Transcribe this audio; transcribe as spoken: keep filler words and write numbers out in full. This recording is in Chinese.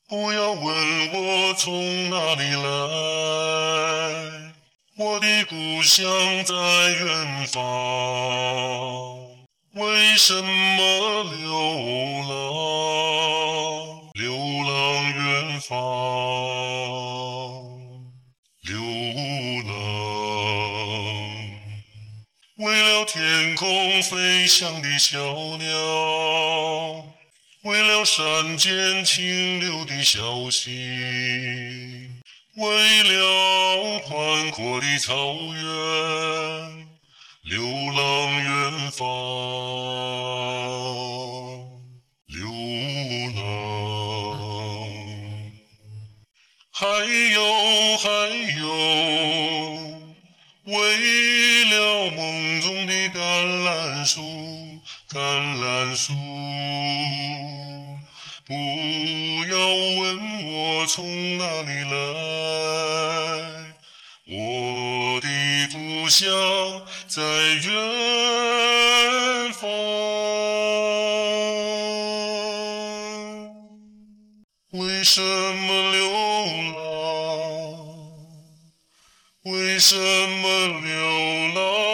不要问我从哪里来，我的故乡在远方。为什么流浪？流浪远方，流浪。为了天空飞翔的小鸟，为了山间清流的小溪，为了宽阔的草原，流浪远方，流浪。还有还有，为了梦中的橄榄树，橄榄树。不要问我从哪里来，我的故乡在远方。为什么流浪？为什么流浪？